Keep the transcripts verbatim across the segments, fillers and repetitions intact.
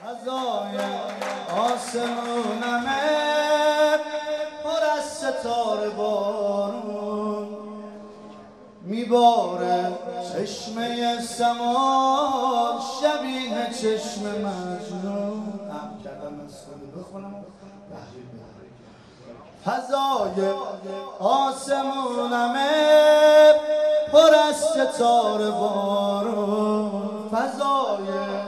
فضای آسمونمه پر از ستاره بارون میباره، چشمه سما شبیه چشم مجنون. هم کردم از خود بخونم. فضای آسمونمه پر از ستاره بارون، فضای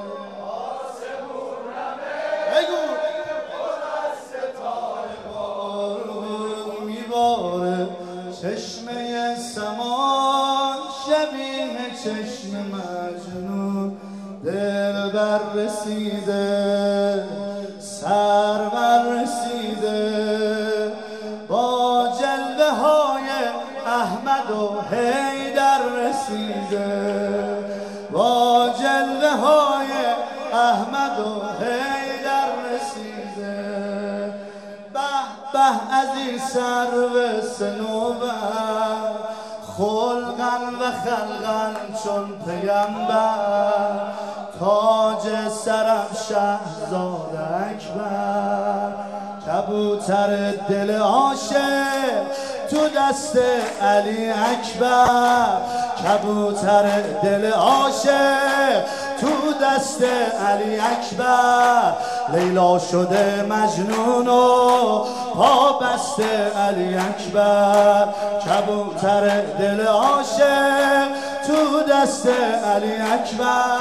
آسمونمه پر از ستاره بارون میباره، چشمه سما شبیه چشم مجنون. دل بر رسیده، سر بر رسیده، با جلوه های احمد و حیدر رسیده، با جلوه های احمد و حیدر رسیده. به به از این سرو صنوبر، خلقا و خلقا چون پیمبر، تاج سرم شهزاد اکبر. کبوتر دل عاشق تو دست علی اکبر، کبوتر دل عاشق تو دست علی اکبر. لیلا شده مجنون و پا بسته علی اکبر، کبوتر دل عاشق تو دست علی اکبر.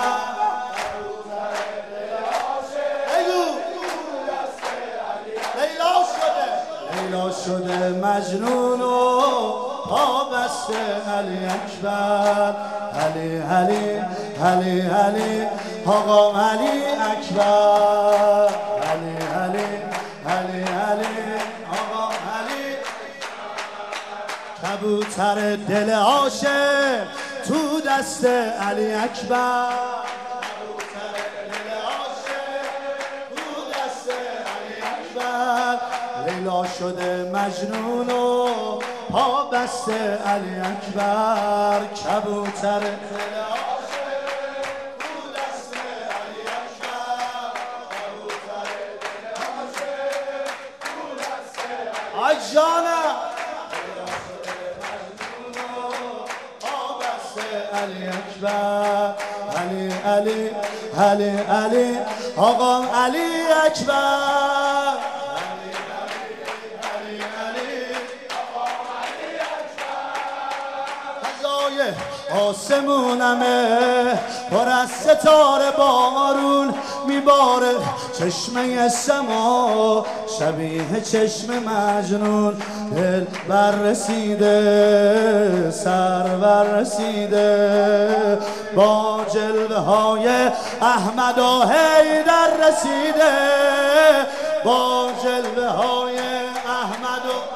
لیلا شده مجنون و پا بسته علی اکبر. علی علی علی علی آقا علی اکبر. علی علی علی علی آقا علی. کبوتر دل عاشق تو دست علی اکبر، کبوتر دل عاشق تو دست علی اکبر. لیلا شده مجنون و پا بسته علی اکبر، کبوتر دل عاشق تو دست علی اکبر، کبوتر دل عاشق تو دست علی. آی جانم پا بسته علی اکبر. علی علی علی علی آقا علی اکبر. آسمونمه پر از ستاره بارون میباره، چشمه سما شبیه چشم مجنون. دل بر رسیده، سر بر رسیده، با جلوه های احمد و حیدر رسیده، با جلوه های احمد و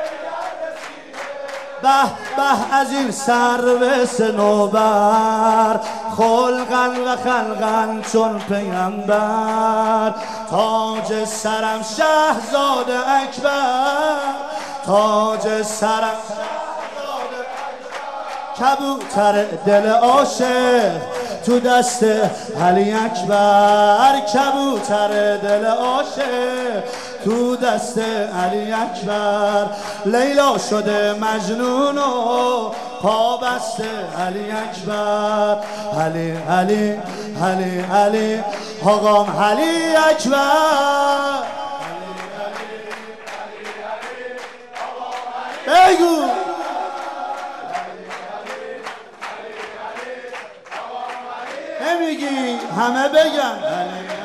به به از این سرو صنوبر، خلقا و خلقا چون پیمبر. تاج سرم شهزاد اکبر، تاج سرم شهزاد اکبر. کبوتر دل عاشق تو دست علی اکبر، کبوتر دل عاشق تو دست علی اکبر. لیلا شده مجنون و پا بسته علی اکبر. علی علی علی علی آقام علی اکبر. بگو نمیگی همه بگن.